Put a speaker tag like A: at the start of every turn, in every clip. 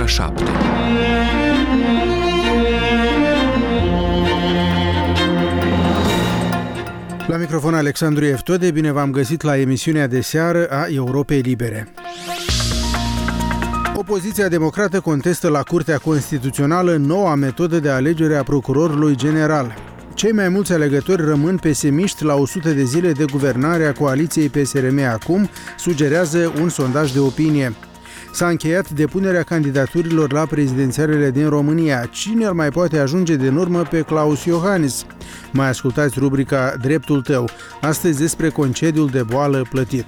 A: 7.
B: La microfon Alexandru Eftode, bine v-am găsit la emisiunea de seară a Europei Libere. Opoziția democrată contestă la Curtea Constituțională noua metodă de alegere a procurorului general. Cei mai mulți alegători rămân pesimiști la 100 de zile de guvernare a coaliției PSRM acum, sugerează un sondaj de opinie. S-a încheiat depunerea candidaturilor la prezidențialele din România. Cine îl mai poate ajunge din urmă pe Klaus Iohannis? Mai ascultați rubrica Dreptul tău, astăzi despre concediul de boală plătit.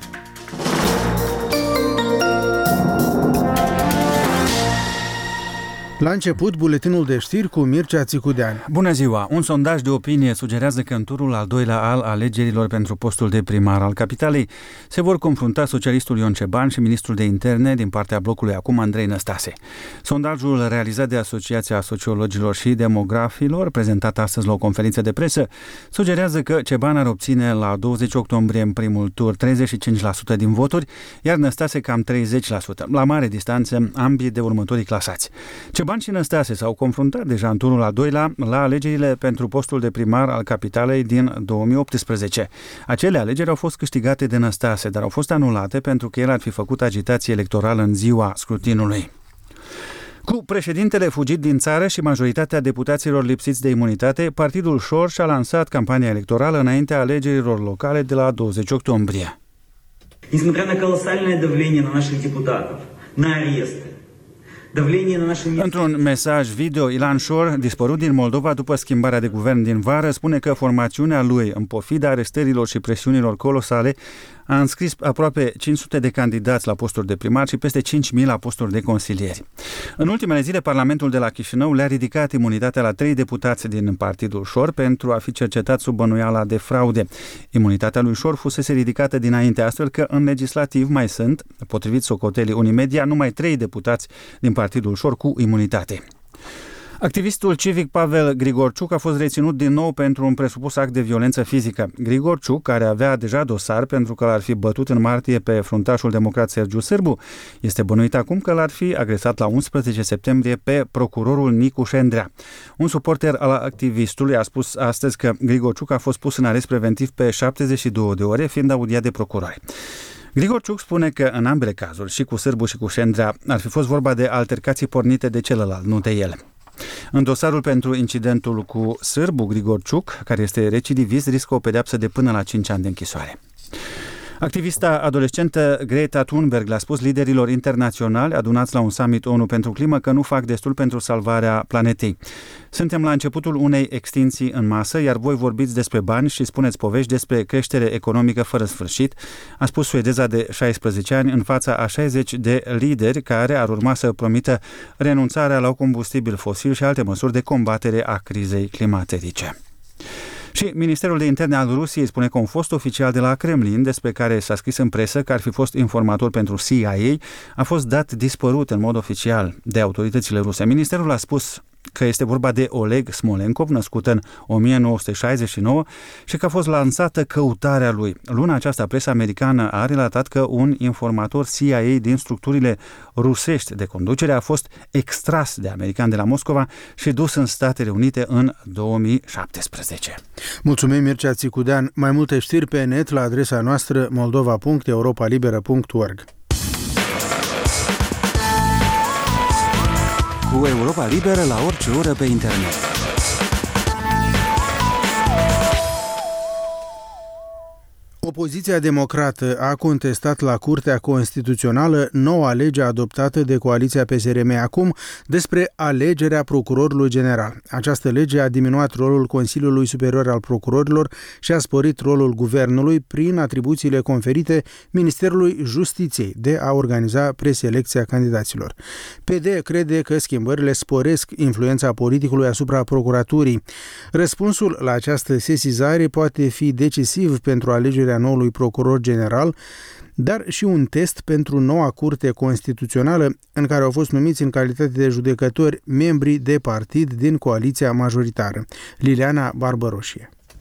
B: La început, buletinul de știri cu Mircea Țicudean.
C: Bună ziua! Un sondaj de opinie sugerează că în turul al doilea al alegerilor pentru postul de primar al capitalei se vor confrunta socialistul Ion Ceban și ministrul de interne din partea blocului acum Andrei Năstase. Sondajul realizat de Asociația Sociologilor și Demografilor, prezentat astăzi la o conferință de presă, sugerează că Ceban ar obține la 20 octombrie în primul tur 35% din voturi, iar Năstase cam 30%, la mare distanță ambii de următorii clasați. Ceban și Năstase s-au confruntat deja în turul al doilea la alegerile pentru postul de primar al capitalei din 2018. Acele alegeri au fost câștigate de Năstase, dar au fost anulate pentru că el ar fi făcut agitație electorală în ziua scrutinului. Cu președintele fugit din țară și majoritatea deputaților lipsiți de imunitate, Partidul Șor și-a lansat campania electorală înaintea alegerilor locale de la 20 octombrie.
D: Несмотря на колоссальное давление на наших депутатов, на аресты,
C: într-un mesaj video, Ilan Șor, dispărut din Moldova după schimbarea de guvern din vară, spune că formațiunea lui, în pofida arestărilor și presiunilor colosale, a înscris aproape 500 de candidați la posturi de primar și peste 5.000 la posturi de consilieri. În ultimele zile, Parlamentul de la Chișinău le-a ridicat imunitatea la 3 deputați din Partidul Șor pentru a fi cercetat sub bănuiala de fraude. Imunitatea lui Șor fusese ridicată dinainte, astfel că în legislativ mai sunt, potrivit socotelii Unimedia, numai 3 deputați din Partidul Șor cu imunitate. Activistul civic Pavel Grigorciuc a fost reținut din nou pentru un presupus act de violență fizică. Grigorciuc, care avea deja dosar pentru că l-ar fi bătut în martie pe fruntașul democrat Sergiu Sârbu, este bănuit acum că l-ar fi agresat la 11 septembrie pe procurorul Nicu Șendrea. Un suporter al activistului a spus astăzi că Grigorciuc a fost pus în arest preventiv pe 72 de ore, fiind audiat de procurori. Grigorciuc spune că în ambele cazuri, și cu Sârbu și cu Șendrea, ar fi fost vorba de altercații pornite de celălalt, nu de el. În dosarul pentru incidentul cu Sârbu, Grigorciuc, care este recidivist, riscă o pedeapsă de până la 5 ani de închisoare. Activista adolescentă Greta Thunberg le-a spus liderilor internaționali adunați la un summit ONU pentru climă că nu fac destul pentru salvarea planetei. Suntem la începutul unei extinsii în masă, iar voi vorbiți despre bani și spuneți povești despre creștere economică fără sfârșit, a spus suedeza de 16 ani în fața a 60 de lideri care ar urma să promită renunțarea la combustibil fosil și alte măsuri de combatere a crizei climaterice. Și Ministerul de Interne al Rusiei spune că un fost oficial de la Kremlin, despre care s-a scris în presă că ar fi fost informator pentru CIA, a fost dat dispărut în mod oficial de autoritățile ruse. Ministerul a spus că este vorba de Oleg Smolenkov, născut în 1969, și că a fost lansată căutarea lui. Luna aceasta, presa americană a relatat că un informator CIA din structurile rusești de conducere a fost extras de americani de la Moscova și dus în Statele Unite în 2017.
B: Mulțumim, Mircea Țicudean. Mai multe știri pe net la adresa noastră moldova.europalibera.org.
A: Cu Europa Liberă la orice oră pe internet.
B: Opoziția democrată a contestat la Curtea Constituțională noua lege adoptată de coaliția PSRM acum despre alegerea procurorului general. Această lege a diminuat rolul Consiliului Superior al Procurorilor și a sporit rolul guvernului prin atribuțiile conferite Ministerului Justiției de a organiza preselecția candidaților. PD crede că schimbările sporesc influența politicului asupra procuraturii. Răspunsul la această sesizare poate fi decisiv pentru alegerea noului procuror general, dar și un test pentru noua Curte Constituțională, în care au fost numiți în calitate de judecători membrii de partid din coaliția majoritară. Liliana Barbăroșie.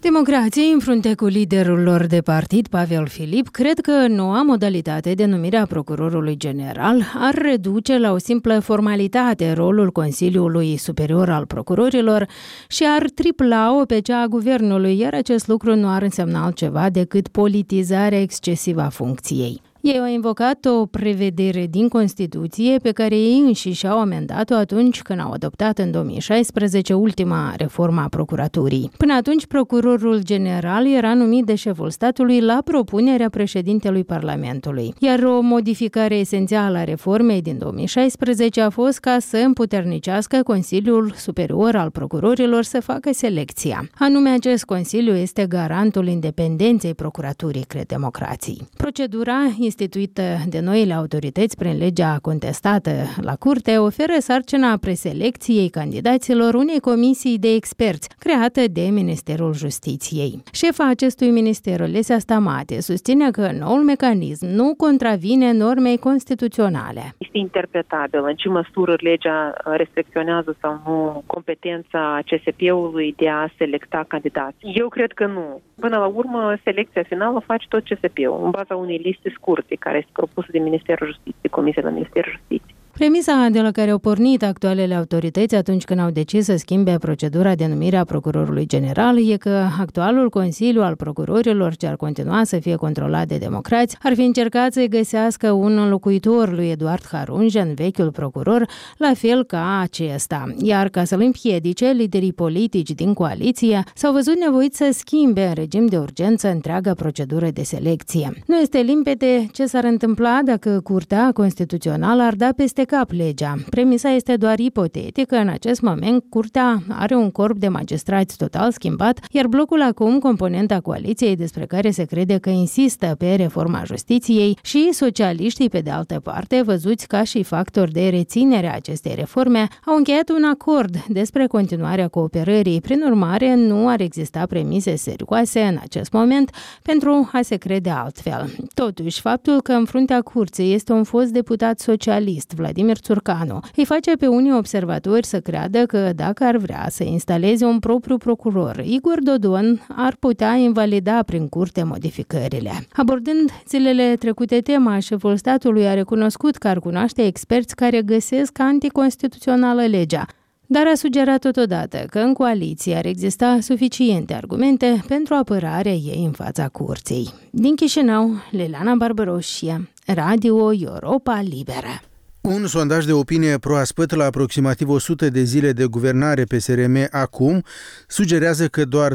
E: Democrații, în frunte cu liderul lor de partid, Pavel Filip, cred că noua modalitate de numire a procurorului general ar reduce la o simplă formalitate rolul Consiliului Superior al Procurorilor și ar tripla-o pe cea a guvernului, iar acest lucru nu ar însemna altceva decât politizarea excesivă a funcției. Ei au invocat o prevedere din Constituție pe care ei înșiși au amendat-o atunci când au adoptat în 2016 ultima reformă a procuraturii. Până atunci, procurorul general era numit de șeful statului la propunerea președintelui Parlamentului, iar o modificare esențială a reformei din 2016 a fost ca să împuternicească Consiliul Superior al Procurorilor să facă selecția. Anume, acest Consiliu este garantul independenței procuraturii, cred democrații. Procedura instituită de noile autorități prin legea contestată la curte oferă sarcina preselecției candidaților unei comisii de experți creată de Ministerul Justiției. Șefa acestui minister, Lesia Stamate, susține că noul mecanism nu contravine normei constituționale.
F: Este interpretabil în ce măsură legea restricționează sau nu competența CSP-ului de a selecta candidați. Eu cred că nu. Până la urmă, selecția finală face tot CSP-ul, în baza unei liste scurte, care este propusă de Ministerul Justiției, Comisia la Ministerul Justiției.
E: Premisa de la care au pornit actualele autorități atunci când au decis să schimbe procedura de numire a procurorului general e că actualul Consiliu al Procurorilor, ce ar continua să fie controlat de democrați, ar fi încercat să-i găsească un înlocuitor lui Eduard Harunjan, vechiul procuror, la fel ca acesta. Iar ca să-l împiedice, liderii politici din coaliție s-au văzut nevoiți să schimbe în regim de urgență întreaga procedură de selecție. Nu este limpede ce s-ar întâmpla dacă Curtea Constituțională ar da peste cap legea. Premisa este doar ipotetică. În acest moment, Curtea are un corp de magistrați total schimbat, iar blocul acum, componenta coaliției despre care se crede că insistă pe reforma justiției, și socialiștii, pe de altă parte, văzuți ca și factori de reținere a acestei reforme, au încheiat un acord despre continuarea cooperării. Prin urmare, nu ar exista premise serioase în acest moment pentru a se crede altfel. Totuși, faptul că în fruntea curții este un fost deputat socialist, Vladimir Țurcanu, îi face pe unii observatori să creadă că dacă ar vrea să instaleze un propriu procuror, Igor Dodon ar putea invalida prin curte modificările. Abordând zilele trecute tema, șeful statului a recunoscut că ar cunoaște experți care găsesc anticonstituțională legea, dar a sugerat totodată că în coaliție ar exista suficiente argumente pentru apărarea ei în fața curții. Din Chișinău, Liliana Barbaroșie, Radio Europa Liberă.
B: Un sondaj de opinie proaspăt la aproximativ 100 de zile de guvernare PSRM acum sugerează că doar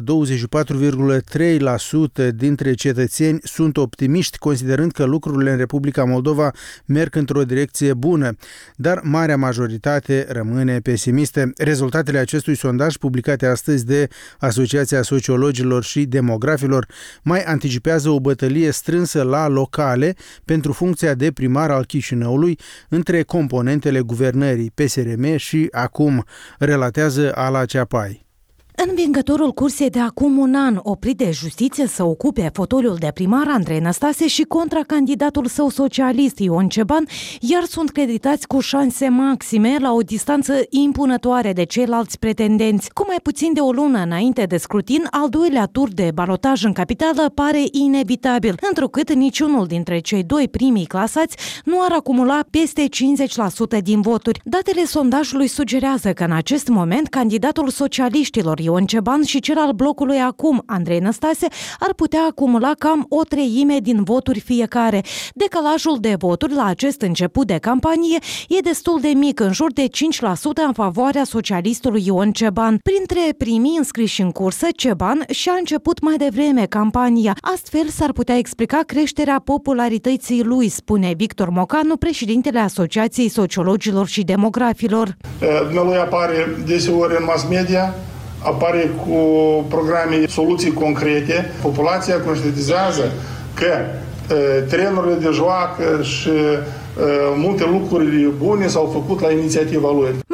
B: 24,3% dintre cetățeni sunt optimiști, considerând că lucrurile în Republica Moldova merg într-o direcție bună, dar marea majoritate rămâne pesimistă. Rezultatele acestui sondaj, publicate astăzi de Asociația Sociologilor și Demografilor, mai anticipează o bătălie strânsă la locale pentru funcția de primar al Chișinăului între componentele guvernării PSRM și acum, relatează Ala Ceapai.
G: Învingătorul cursei de acum un an, oprit de justiție să ocupe fotoliul de primar, Andrei Năstase, și contracandidatul său socialist, Ion Ceban, iar sunt creditați cu șanse maxime la o distanță impunătoare de ceilalți pretendenți. Cu mai puțin de o lună înainte de scrutin, al doilea tur de balotaj în capitală pare inevitabil, întrucât niciunul dintre cei doi primii clasați nu ar acumula peste 50% din voturi. Datele sondajului sugerează că în acest moment candidatul socialiștilor Ion Ceban și cel al blocului acum, Andrei Năstase, ar putea acumula cam o treime din voturi fiecare. Decalajul de voturi la acest început de campanie e destul de mic, în jur de 5% în favoarea socialistului Ion Ceban. Printre primii înscriși în cursă, Ceban și-a început mai devreme campania. Astfel s-ar putea explica creșterea popularității lui, spune Victor Mocanu, președintele Asociației Sociologilor și Demografilor.
H: Dumnealui apare deseori în mass media, apare cu programe, soluții concrete. Populația conștientizează că terenurile de joacă și multe lucruri bune s-au făcut la inițiativa lui.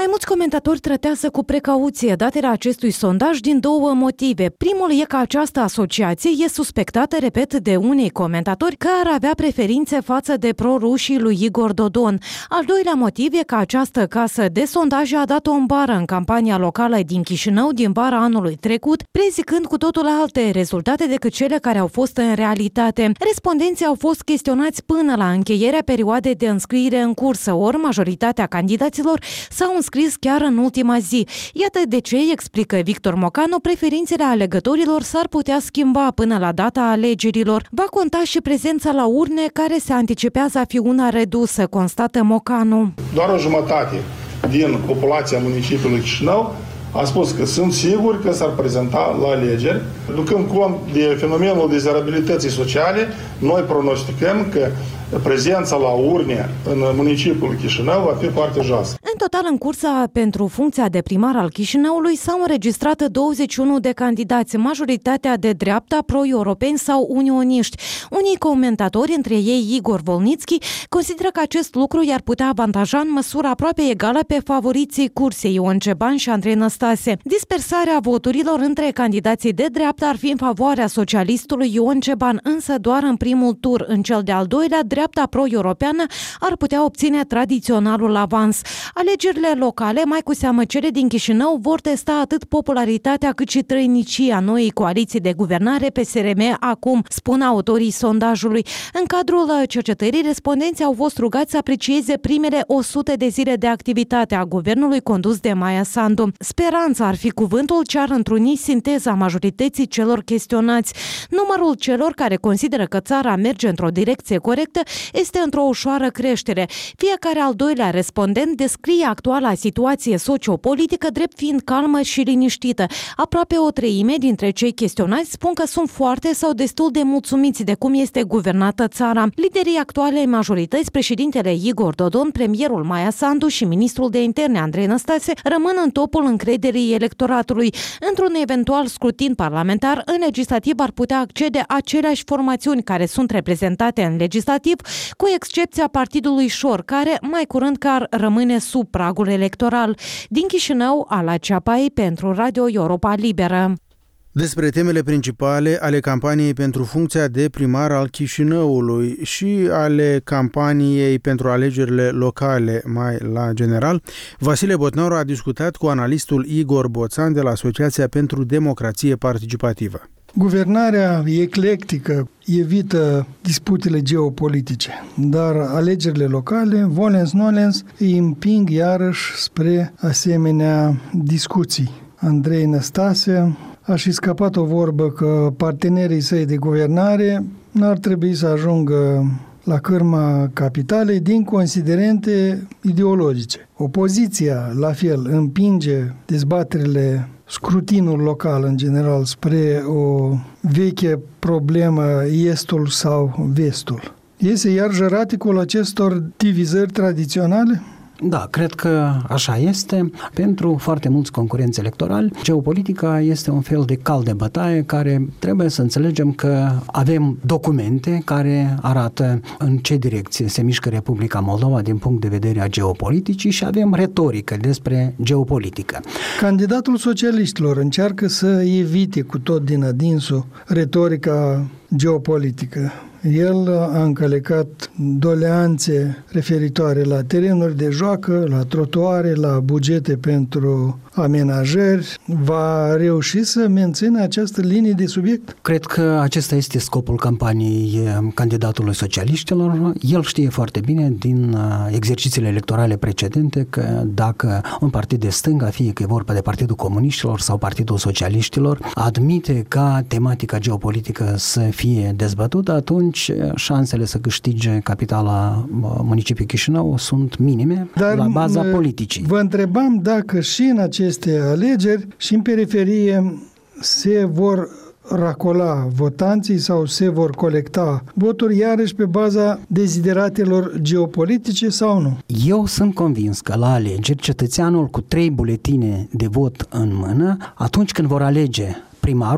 G: Mai mulți comentatori tratează cu precauție datele acestui sondaj din două motive. Primul e că această asociație e suspectată, repet, de unii comentatori că ar avea preferințe față de pro-rușii lui Igor Dodon. Al doilea motiv e că această casă de sondaje a dat o bară în campania locală din Chișinău din vara anului trecut, prezicând cu totul alte rezultate decât cele care au fost în realitate. Respondenții au fost chestionați până la încheierea perioadei de înscriere în cursă, ori majoritatea candidaților s-au înscris chiar în ultima zi. Iată de ce, explică Victor Mocanu, preferințele alegătorilor s-ar putea schimba până la data alegerilor. Va conta și prezența la urne, care se anticipează a fi una redusă, constată Mocanu.
H: Doar o jumătate din populația municipiului Chișinău a spus că sunt siguri că s-ar prezenta la alegeri. Ducând cont de fenomenul dezirabilității sociale, noi pronosticăm că prezența la urne în municipiul Chișinău va fi foarte joasă.
G: În total, în cursa pentru funcția de primar al Chișinăului s-au înregistrat 21 de candidați, majoritatea de dreapta, pro-europeni sau unioniști. Unii comentatori, între ei Igor Volnitski, consideră că acest lucru i-ar putea avantaja în măsură aproape egală pe favoriții cursei, Ion Ceban și Andrei Năstase. Dispersarea voturilor între candidații de dreapta ar fi în favoarea socialistului Ion Ceban, însă doar în primul tur. În cel de-al doilea, dreapta pro-europeană ar putea obține tradiționalul avans. Alegerile locale, mai cu seamă cele din Chișinău, vor testa atât popularitatea cât și trăinicia noii coaliții de guvernare PSRM acum, spun autorii sondajului. În cadrul cercetării, respondenții au fost rugați să aprecieze primele 100 de zile de activitate a guvernului condus de Maia Sandu. Speranța ar fi cuvântul ce ar întruni sinteza majorității celor chestionați. Numărul celor care consideră că țara merge într-o direcție corectă este într-o ușoară creștere. Fiecare al doilea respondent descrie actuala situație sociopolitică drept fiind calmă și liniștită. Aproape o treime dintre cei chestionați spun că sunt foarte sau destul de mulțumiți de cum este guvernată țara. Liderii actualei majorități, președintele Igor Dodon, premierul Maia Sandu și ministrul de interne Andrei Năstase, rămân în topul încrederii electoratului. Într-un eventual scrutin parlamentar, în legislativ ar putea accede aceleași formațiuni care sunt reprezentate în legislativ, cu excepția Partidului Șor, care mai curând că ar rămâne sub pragul electoral. Din Chișinău, Ala Ceapai pentru Radio Europa Liberă.
B: Despre temele principale ale campaniei pentru funcția de primar al Chișinăului și ale campaniei pentru alegerile locale mai la general, Vasile Botnaru a discutat cu analistul Igor Boțan de la Asociația pentru Democrație Participativă.
I: Guvernarea eclectică evită disputele geopolitice, dar alegerile locale, volens-nolens, îi împing iarăși spre asemenea discuții. Andrei Năstase a și scăpat o vorbă că partenerii săi de guvernare n-ar trebui să ajungă la cârma capitalei din considerente ideologice. Opoziția, la fel, împinge dezbaterile, scrutinul local în general spre o veche problemă, estul sau vestul. Este iar jăraticul acestor divizări tradiționale?
J: Da, cred că așa este. Pentru foarte mulți concurenți electorali, geopolitica este un fel de cal de bătaie care trebuie să înțelegem că avem documente care arată în ce direcție se mișcă Republica Moldova din punct de vedere a geopoliticii și avem retorică despre geopolitică.
I: Candidatul socialiștilor încearcă să evite cu tot din adinsul retorica geopolitică. El a încălecat doleanțe referitoare la terenuri de joacă, la trotuare, la bugete pentru amenajări. Va reuși să mențină această linie de subiect?
J: Cred că acesta este scopul campaniei candidatului socialiștilor. El știe foarte bine din exercițiile electorale precedente că dacă un partid de stânga, fie că e vorba de Partidul Comuniștilor sau Partidul Socialiștilor, admite ca tematica geopolitică să fie dezbătută, atunci șansele să câștige capitala municipiului Chișinău sunt minime.
I: Dar
J: la baza politicii.
I: Vă întrebam dacă și în aceste alegeri și în periferie se vor racola votanții sau se vor colecta voturi iarăși pe baza dezideratelor geopolitice sau nu?
J: Eu sunt convins că la alegeri cetățeanul cu 3 buletine de vot în mână, atunci când vor alege primarul,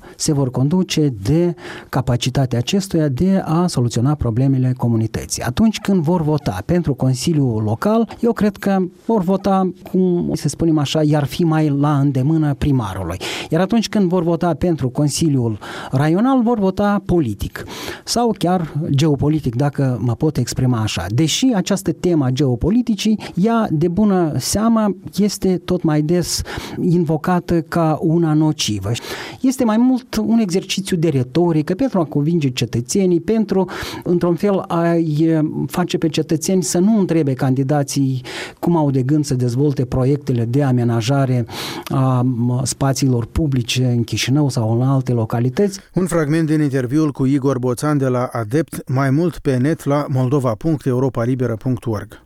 J: se vor conduce de capacitatea acestuia de a soluționa problemele comunității. Atunci când vor vota pentru Consiliul Local, eu cred că vor vota, cum să spunem așa, iar fi mai la îndemână primarului. Iar atunci când vor vota pentru Consiliul Raional, vor vota politic sau chiar geopolitic, dacă mă pot exprima așa. Deși această temă a geopoliticii, ea de bună seamă este tot mai des invocată ca una nocivă. Este mai mult un exercițiu de retorică pentru a convinge cetățenii, pentru, într-un fel, a-i face pe cetățeni să nu întrebe candidații cum au de gând să dezvolte proiectele de amenajare a spațiilor publice în Chișinău sau în alte localități.
B: Un fragment din interviul cu Igor Boțan de la Adept, mai mult pe net la moldova.europalibera.org.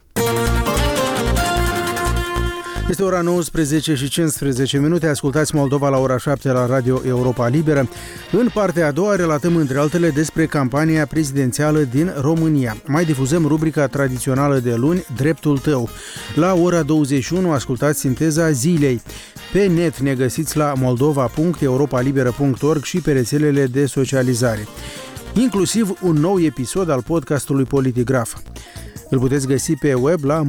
B: Este ora 19 și 15 minute, ascultați Moldova la ora 7 la Radio Europa Liberă. În partea a doua relatăm între altele despre campania prezidențială din România. Mai difuzăm rubrica tradițională de luni, Dreptul tău. La ora 21 ascultați sinteza zilei. Pe net ne găsiți la moldova.europalibera.org și pe rețelele de socializare. Inclusiv un nou episod al podcastului Politigraf. Îl puteți găsi pe web la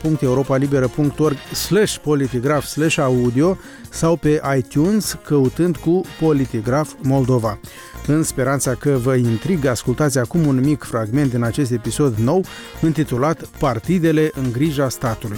B: moldova.europalibera.org/politigraf/audio sau pe iTunes căutând cu Politigraf Moldova. În speranța că vă intrigă, ascultați acum un mic fragment din acest episod nou intitulat Partidele în grija statului.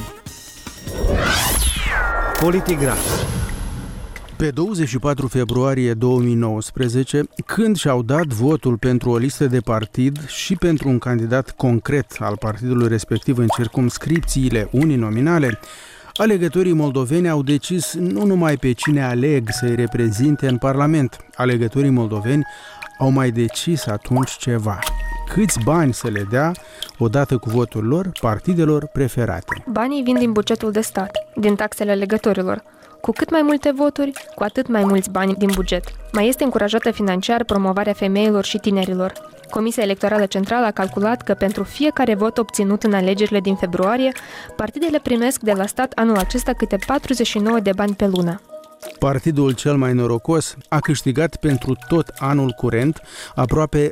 A: Politigraf. Pe 24 februarie 2019, când și-au dat votul pentru o listă de partid și pentru un candidat concret al partidului respectiv în circumscripțiile uninominale, alegătorii moldoveni au decis nu numai pe cine aleg să-i reprezinte în Parlament. Alegătorii moldoveni au mai decis atunci ceva. Câți bani să le dea, odată cu votul lor, partidelor preferate.
K: Banii vin din bugetul de stat, din taxele alegătorilor. Cu cât mai multe voturi, cu atât mai mulți bani din buget. Mai este încurajată financiar promovarea femeilor și tinerilor. Comisia Electorală Centrală a calculat că pentru fiecare vot obținut în alegerile din februarie, partidele primesc de la stat anul acesta câte 49 de bani pe lună.
B: Partidul cel mai norocos a câștigat pentru tot anul curent aproape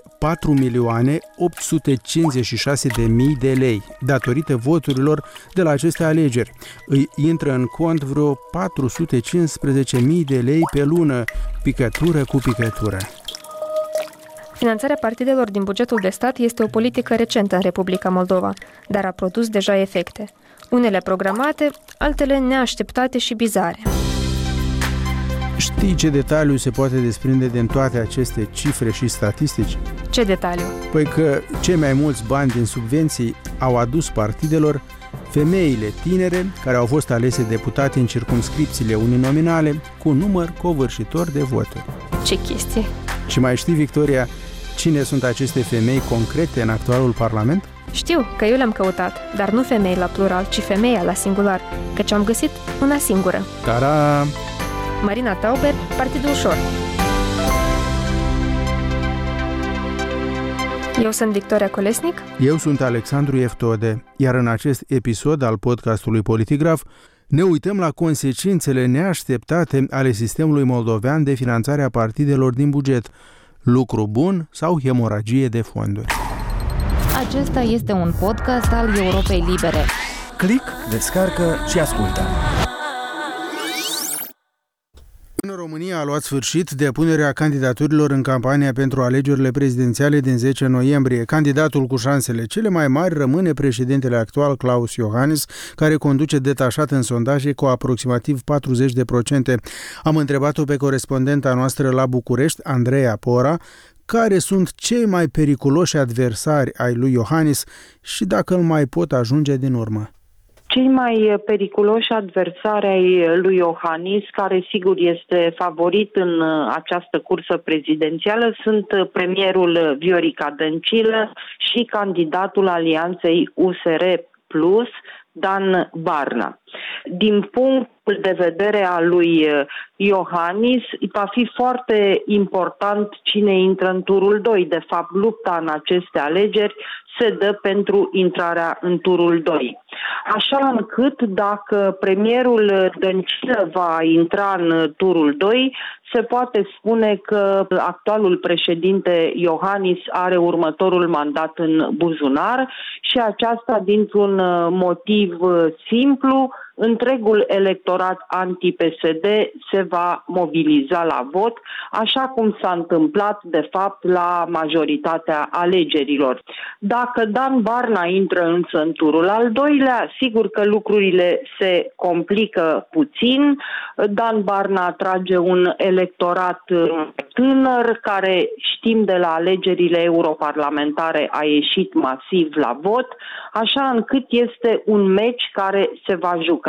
B: 4.856.000 de lei, datorită voturilor de la aceste alegeri. Îi intră în cont vreo 415.000 de lei pe lună, picătură cu picătură.
K: Finanțarea partidelor din bugetul de stat este o politică recentă în Republica Moldova, dar a produs deja efecte. Unele programate, altele neașteptate și bizare.
B: Știi ce detaliu se poate desprinde din toate aceste cifre și statistici?
K: Ce detaliu?
B: Păi că cei mai mulți bani din subvenții au adus partidelor femeile tinere care au fost alese deputate în circumscripțiile uninominale cu un număr covârșitor de voturi.
K: Ce chestie!
B: Și mai știi, Victoria, cine sunt aceste femei concrete în actualul Parlament?
K: Știu că eu le-am căutat, dar nu femei la plural, ci femeia la singular, căci am găsit una singură.
B: Tara!
K: Marina Tauber, Partidul Ușor. Eu sunt Victoria Colesnic.
B: Eu sunt Alexandru Eftode, iar în acest episod al podcastului Politigraf ne uităm la consecințele neașteptate ale sistemului moldovean de finanțare a partidelor din buget. Lucru bun sau hemoragie de fonduri?
L: Acesta este un podcast al Europei Libere.
A: Click, descarcă și ascultă.
B: În România a luat sfârșit depunerea candidaturilor în campania pentru alegerile prezidențiale din 10 noiembrie. Candidatul cu șansele cele mai mari rămâne președintele actual, Klaus Iohannis, care conduce detașat în sondaje cu aproximativ 40%. Am întrebat-o pe corespondenta noastră la București, Andreea Pora, care sunt cei mai periculoși adversari ai lui Iohannis și dacă îl mai pot ajunge din urmă.
F: Cei mai periculoși adversari ai lui Iohannis, care sigur este favorit în această cursă prezidențială, sunt premierul Viorica Dăncilă și candidatul alianței USR Plus, Dan Barna. Din punctul de vedere al lui Iohannis, va fi foarte important cine intră în turul 2. De fapt, lupta în aceste alegeri
M: se dă pentru intrarea în turul 2. Așa încât dacă premierul Dăncilă va intra în turul 2, se poate spune că actualul președinte Iohannis are următorul mandat în buzunar și aceasta dintr-un motiv simplu. Întregul electorat anti-PSD se va mobiliza la vot, așa cum s-a întâmplat, de fapt, la majoritatea alegerilor. Dacă Dan Barna intră însă în turul al doilea, sigur că lucrurile se complică puțin. Dan Barna atrage un electorat tânăr care, știm de la alegerile europarlamentare, a ieșit masiv la vot, așa încât este un meci care se va juca.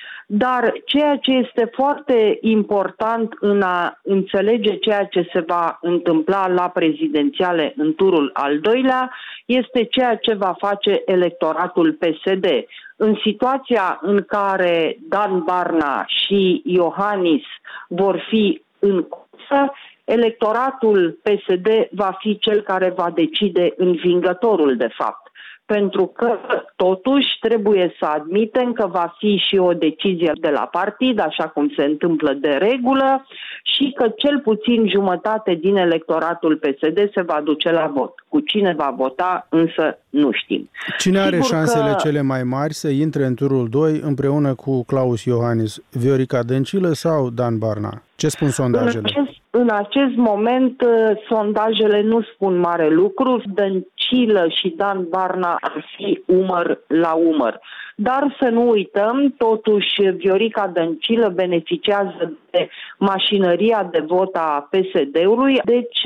M: Dar ceea ce este foarte important în a înțelege ceea ce se va întâmpla la prezidențiale în turul al doilea este ceea ce va face electoratul PSD. În situația în care Dan Barna și Iohannis vor fi în cursă, electoratul PSD va fi cel care va decide învingătorul, de fapt. Pentru că, totuși, trebuie să admitem că va fi și o decizie de la partid, așa cum se întâmplă de regulă, și că cel puțin jumătate din electoratul PSD se va duce la vot. Cu cine va vota, însă, nu știm.
A: Cine are șansele cele mai mari să intre în turul 2 împreună cu Claus Iohannis? Viorica Dăncilă sau Dan Barna? Ce spun sondajele?
M: În acest moment, sondajele nu spun mare lucru. Dăncilă și Dan Barna ar fi umăr la umăr. Dar să nu uităm, totuși, Viorica Dăncilă beneficiază de mașinăria de vot a PSD-ului, deci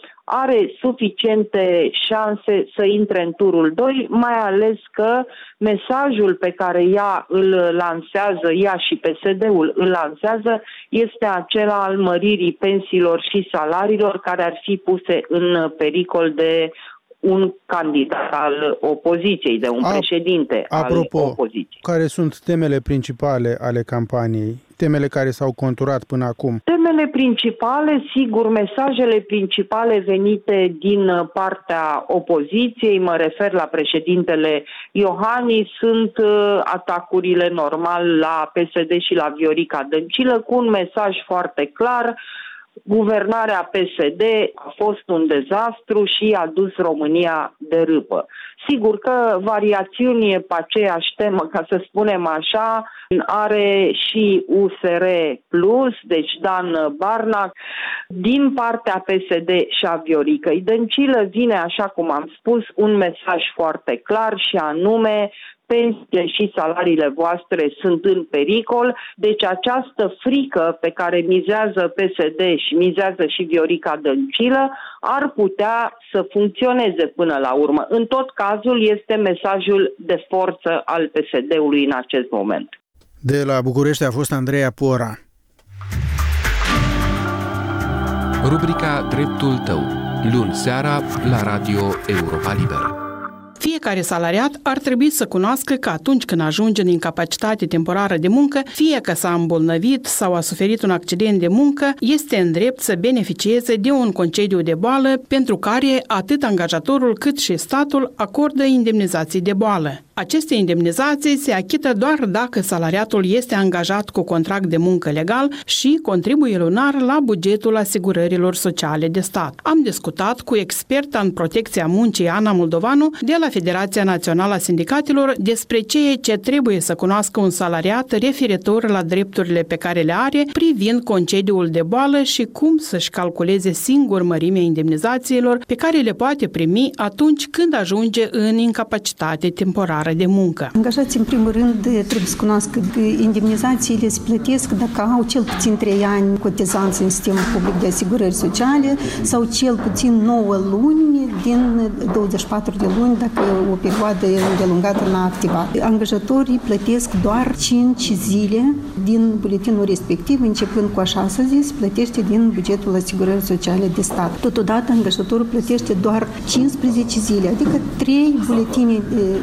M: are suficiente șanse să intre în turul 2, mai ales că mesajul pe care ea îl lansează, ea și PSD-ul îl lansează, este acela al măririi pensiilor și salariilor care ar fi puse în pericol de un candidat al opoziției, de un președinte al opoziției.
A: Care sunt temele principale ale campaniei? Temele care s-au conturat până acum?
M: Temele principale, sigur, mesajele principale venite din partea opoziției, mă refer la președintele Iohannis, sunt atacurile normal la PSD și la Viorica Dăncilă, cu un mesaj foarte clar: guvernarea PSD a fost un dezastru și a dus România de râpă. Sigur că variațiuni pe aceeași temă, ca să spunem așa, are și USR Plus, deci Dan Barna. Din partea PSD și a Vioricăi Dăncilă vine, așa cum am spus, un mesaj foarte clar și anume: pensiile și salariile voastre sunt în pericol, deci această frică pe care mizează PSD și mizează și Viorica Dăncilă ar putea să funcționeze până la urmă. În tot cazul este mesajul de forță al PSD-ului în acest moment.
A: De la București a fost Andreea Pora.
N: Rubrica Dreptul tău, luni seara la Radio Europa Liberă.
O: Fiecare salariat ar trebui să cunoască că atunci când ajunge în incapacitate temporară de muncă, fie că s-a îmbolnăvit sau a suferit un accident de muncă, este în drept să beneficieze de un concediu de boală pentru care atât angajatorul cât și statul acordă indemnizații de boală. Aceste indemnizații se achită doar dacă salariatul este angajat cu contract de muncă legal și contribuie lunar la bugetul asigurărilor sociale de stat. Am discutat cu experta în protecția muncii Ana Moldovanu de la Federația Națională a Sindicatelor despre ceea ce trebuie să cunoască un salariat referitor la drepturile pe care le are privind concediul de boală și cum să-și calculeze singur mărimea indemnizațiilor pe care le poate primi atunci când ajunge în incapacitate temporară de muncă.
P: Angajații, în primul rând, trebuie să cunoască că indemnizațiile se plătesc dacă au cel puțin 3 ani cotizanță în sistemul public de asigurări sociale sau cel puțin 9 luni din 24 de luni dacă o perioadă îndelungată n-a activat. Angajatorii plătesc doar 5 zile din buletinul respectiv, începând cu a 6-a zi, se plătește din bugetul asigurării sociale de stat. Totodată, angajatorul plătește doar 15 zile, adică 3 buletine pentru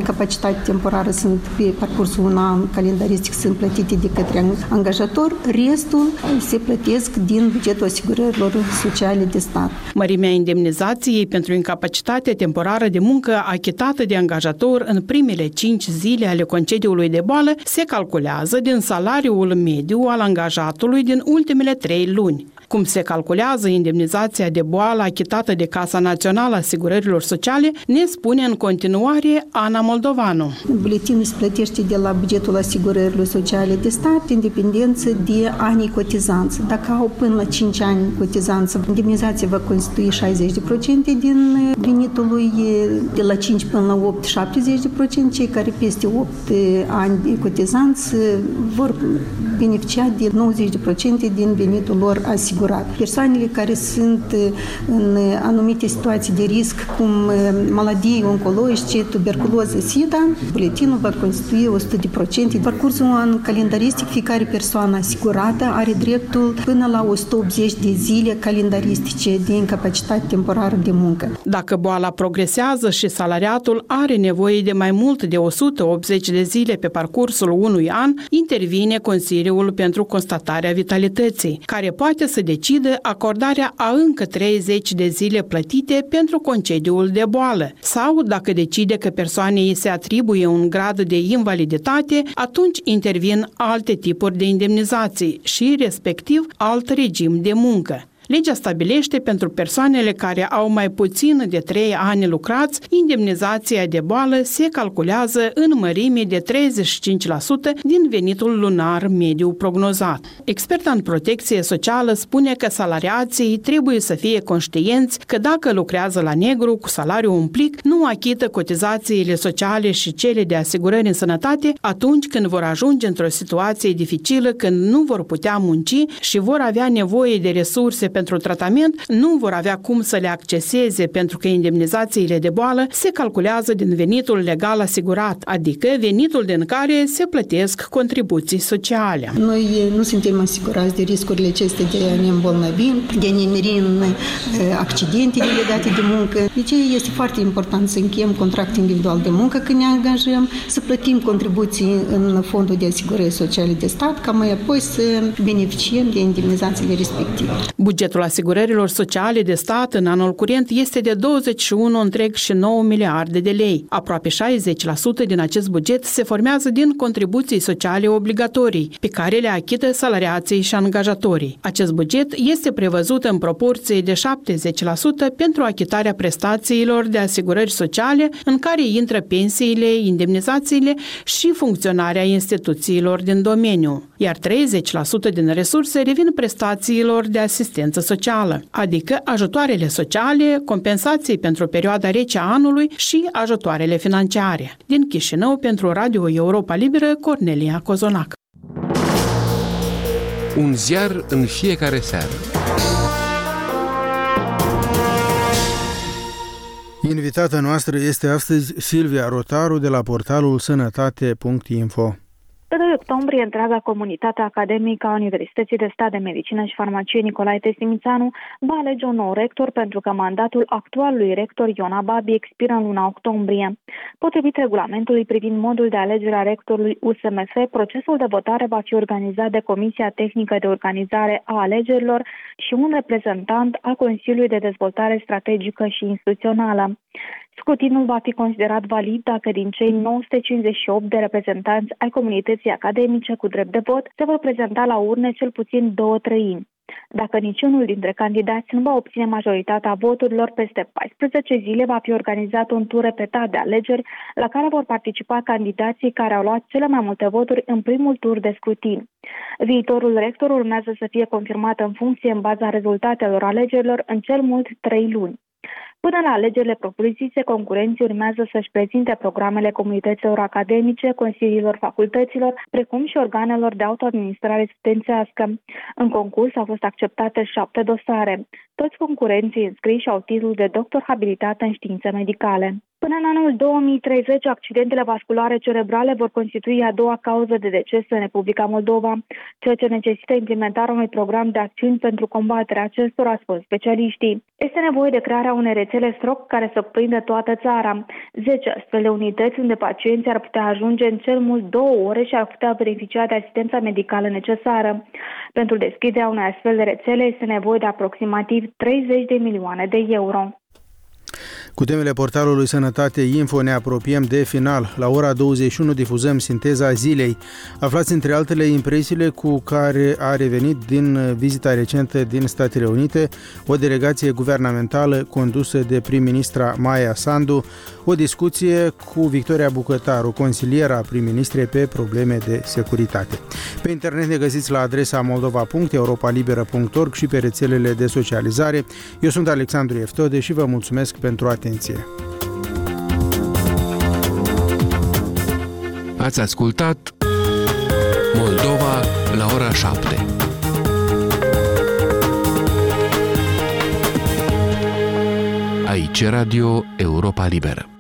P: incapacitate temporară sunt pe parcursul un an calendaristic, sunt plătite de către angajator, restul se plătesc din bugetul asigurărilor sociale de stat.
O: Mărimea indemnizației pentru incapacitatea temporară de muncă achitată de angajator în primele 5 zile ale concediului de boală se calculează din salariul mediu al angajatului din ultimele 3 luni. Cum se calculează indemnizația de boală achitată de Casa Națională a Asigurărilor Sociale, ne spune în continuare Ana Moldovanu.
P: Buletinul se plătește de la bugetul asigurărilor sociale de stat, în dependență de anii cotizanță. Dacă au până la 5 ani cotizanță, indemnizația va constitui 60% din venitul lui, de la 5 până la 8, 70%. Cei care peste 8 ani de cotizanță vor beneficia de 90% din venitul lor asigurat. Persoanele care sunt în anumite situații de risc, cum maladii oncologice, tuberculoză, SIDA, buletinul va constitui 100%. Parcursul an calendaristic, fiecare persoană asigurată are dreptul până la 180 de zile calendaristice de incapacitate temporară de muncă.
O: Dacă boala progresează și salariatul are nevoie de mai mult de 180 de zile pe parcursul unui an, intervine Consiliul pentru Constatarea Vitalității, care poate să decide acordarea a încă 30 de zile plătite pentru concediul de boală sau, dacă decide că persoanei se atribuie un grad de invaliditate, atunci intervin alte tipuri de indemnizații și, respectiv, alt regim de muncă. Legea stabilește pentru persoanele care au mai puțin de 3 ani lucrați, indemnizația de boală se calculează în mărime de 35% din venitul lunar mediu prognozat. Experta în protecție socială spune că salariații trebuie să fie conștienți că dacă lucrează la negru cu salariu un plic, nu achită cotizațiile sociale și cele de asigurări în sănătate atunci când vor ajunge într-o situație dificilă, când nu vor putea munci și vor avea nevoie de resurse pentru tratament, nu vor avea cum să le acceseze pentru că indemnizațiile de boală se calculează din venitul legal asigurat, adică venitul din care se plătesc contribuții sociale.
P: Noi nu suntem asigurați de riscurile acestea de a ne îmbolnăvi, de a ne meri în accidente legate de muncă. Deci este foarte important să încheiem contract individual de muncă când ne angajăm, să plătim contribuții în fondul de asigurări sociale de stat, ca mai apoi să beneficiem de indemnizațiile respective.
O: Bugetul asigurărilor sociale de stat în anul curent este de 21,9 miliarde de lei. Aproape 60% din acest buget se formează din contribuții sociale obligatorii, pe care le achită salariații și angajatorii. Acest buget este prevăzut în proporție de 70% pentru achitarea prestațiilor de asigurări sociale, în care intră pensiile, indemnizațiile și funcționarea instituțiilor din domeniu, iar 30% din resurse revin prestațiilor de asistență socială, adică ajutoarele sociale, compensații pentru perioada rece a anului și ajutoarele financiare. Din Chișinău, pentru Radio Europa Liberă, Cornelia Cozonac.
N: Un ziar în fiecare seară.
B: Invitata noastră este astăzi Silvia Rotaru de la portalul sănătate.info.
Q: Pe 2 octombrie, întreaga comunitate academică a Universității de Stat de Medicină și Farmacie Nicolae Testimițanu va alege un nou rector pentru că mandatul actualului rector Iona Babi expiră în luna octombrie. Potrivit regulamentului privind modul de alegere a rectorului USMF, procesul de votare va fi organizat de Comisia Tehnică de Organizare a Alegerilor și un reprezentant al Consiliului de Dezvoltare Strategică și Instituțională. Scrutinul va fi considerat valid dacă din cei 958 de reprezentanți ai comunității academice cu drept de vot se vor prezenta la urne cel puțin 2/3. Dacă niciunul dintre candidați nu va obține majoritatea voturilor, peste 14 zile va fi organizat un tur repetat de alegeri la care vor participa candidații care au luat cele mai multe voturi în primul tur de scrutin. Viitorul rector urmează să fie confirmat în funcție în baza rezultatelor alegerilor în cel mult 3 luni. Până la alegerile propriu-zise, concurenții urmează să-și prezinte programele comunităților academice, consiliilor facultăților, precum și organelor de autoadministrare studențească. În concurs au fost acceptate 7 dosare. Toți concurenții înscriși au titlul de doctor habilitat în științe medicale. Până în anul 2030, accidentele vasculare cerebrale vor constitui a doua cauză de deces în Republica Moldova, ceea ce necesită implementarea unui program de acțiuni pentru combaterea acestora, spun specialiștii. Este nevoie de crearea unei rețele STROC care să cuprindă toată țara. 10 astfel de unități unde pacienții ar putea ajunge în cel mult 2 ore și ar putea beneficia de asistența medicală necesară. Pentru deschiderea unei astfel de rețele este nevoie de aproximativ 30 de milioane de euro.
B: Cu temele portalului Sănătate Info ne apropiem de final. La ora 21 difuzăm sinteza zilei. Aflați între altele impresiile cu care a revenit din vizita recentă din Statele Unite o delegație guvernamentală condusă de prim-ministra Maia Sandu, o discuție cu Victoria Bucătaru, consiliera prim-ministrei pe probleme de securitate. Pe internet ne găsiți la adresa moldova.europalibera.org și pe rețelele de socializare. Eu sunt Alexandru Eftode și vă mulțumesc pentru atenție.
N: Ați ascultat Moldova la ora 7. Aici Radio Europa Liberă.